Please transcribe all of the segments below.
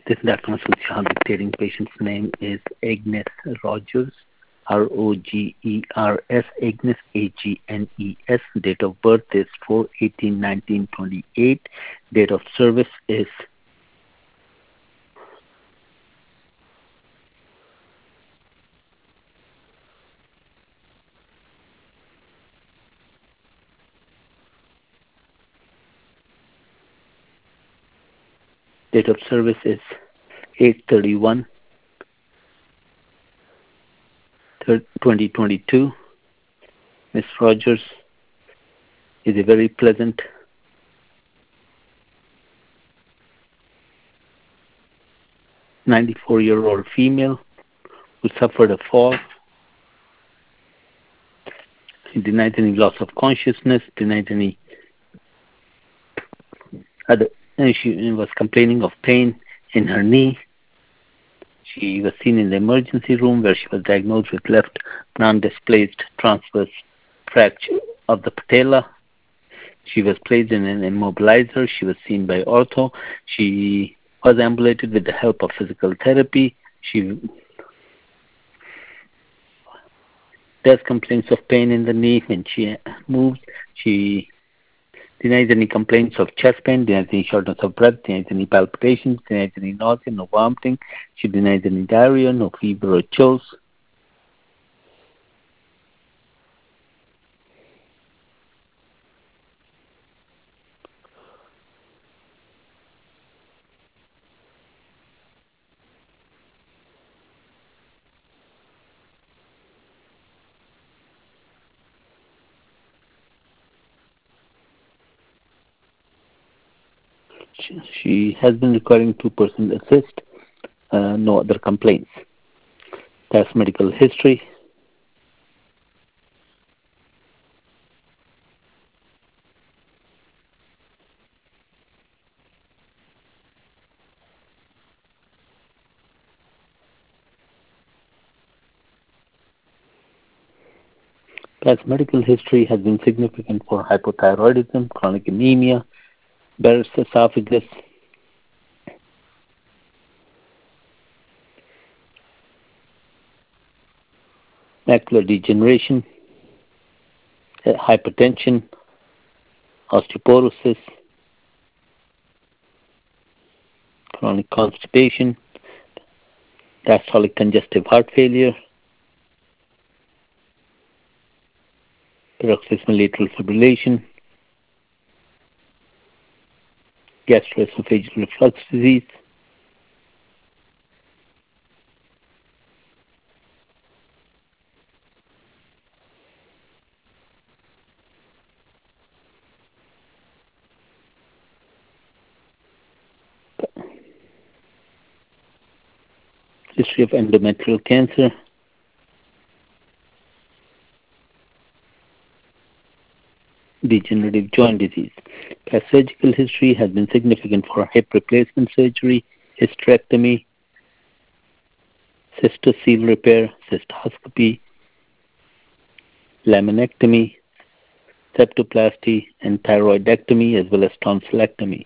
This diagnosis dictating patient's name is Agnes Rogers, Rogers, Agnes, Agnes. Date of birth is 4/18/1928. Date of service is date of service is 8/31/2022. Miss Rogers is a very pleasant 94-year-old female who suffered a fall. She denied any loss of consciousness, denied any other. She was complaining of pain in her knee. She was seen in the emergency room where she was diagnosed with left non-displaced transverse fracture of the patella. She was placed in an immobilizer. She was seen by ortho. She was ambulated with the help of physical therapy. She does complaints of pain in the knee when she moves. She denies any complaints of chest pain, denies any shortness of breath, denies any palpitations, denies any nausea, no vomiting. She denies any diarrhea, no fever or chills. She has been requiring 2% assist, no other complaints. That's medical history. Past medical history has been significant for hypothyroidism, chronic anemia, Barrett's esophagus, macular degeneration, hypertension, osteoporosis, chronic constipation, diastolic congestive heart failure, paroxysmal atrial fibrillation, gastroesophageal reflux disease, history of endometrial cancer, degenerative joint disease. Past surgical history has been significant for hip replacement surgery, hysterectomy, cystocele repair, cystoscopy, laminectomy, septoplasty, and thyroidectomy, as well as tonsillectomy.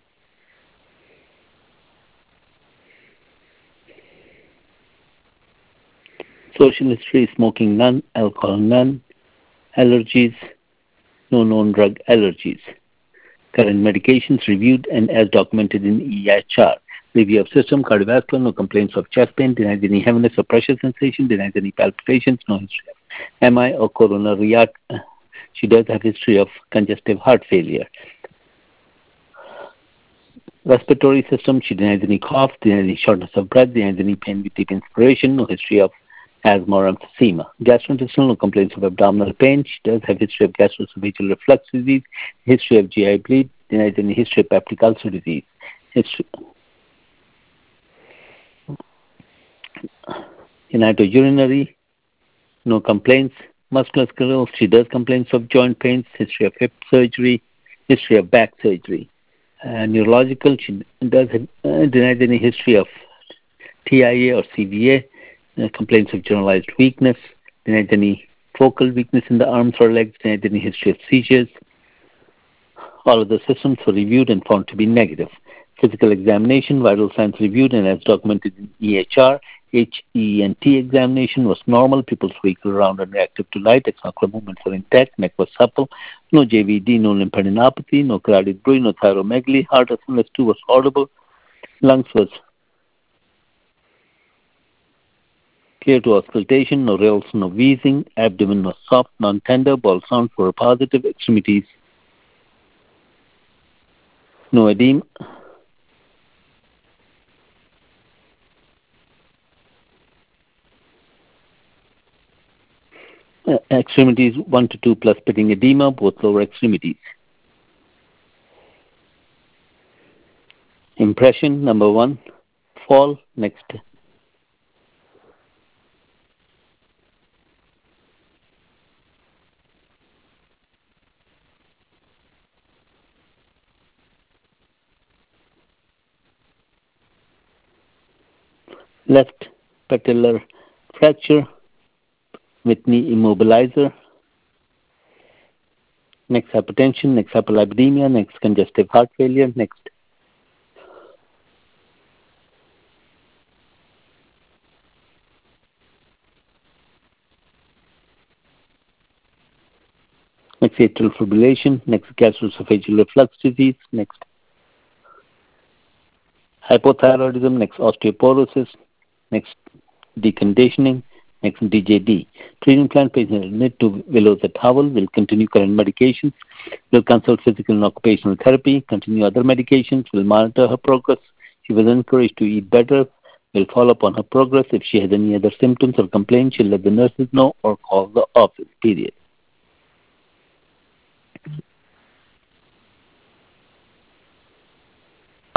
Social history: smoking none, alcohol none, allergies, no known drug allergies. Current medications reviewed and as documented in EHR. Review of system: cardiovascular, no complaints of chest pain, denies any heaviness or pressure sensation, denies any palpitations, no history of MI or coronary artery. She does have history of congestive heart failure. Respiratory system: she denies any cough, denies any shortness of breath, denies any pain with deep inspiration, no history of asthma or emphysema. Gastrointestinal: no complaints of abdominal pain. She does have history of gastroesophageal reflux disease, history of GI bleed, denies any history of peptic ulcer disease. History. Genitourinary, no complaints. Muscular sclerosis: she does complaints of joint pains, history of hip surgery, history of back surgery. Neurological: she does denies any history of TIA or CVA, complaints of generalized weakness, denies any focal weakness in the arms or legs, denies any history of seizures. All of the systems were reviewed and found to be negative. Physical examination, vital signs reviewed and as documented in EHR. HENT examination was normal. Pupils wiggled around and reactive to light. Exocular movements were intact. Neck was supple. No JVD, no lymphadenopathy, no carotid bruit, no thyromegaly. Heart SMS2 was audible. Lungs was clear to auscultation. No rales, no wheezing. Abdomen was soft, non-tender. Bowel sounds were positive. Extremities, no edema. Extremities 1 to 2 plus pitting edema, both lower extremities. Impression number 1, fall. Next. Left patellar fracture with knee immobilizer. Next, hypertension. Next, hyperlipidemia. Next, congestive heart failure. Next. Next, atrial fibrillation. Next, gastroesophageal reflux disease. Next, hypothyroidism. Next, osteoporosis. Next, deconditioning. Next, DJD. Treatment plan: patient admit to Willows at Howell. Will continue current medications. Will consult physical and occupational therapy. Continue other medications. Will monitor her progress. She was encouraged to eat better. Will follow up on her progress. If she has any other symptoms or complaints, she'll let the nurses know or call the office. Period.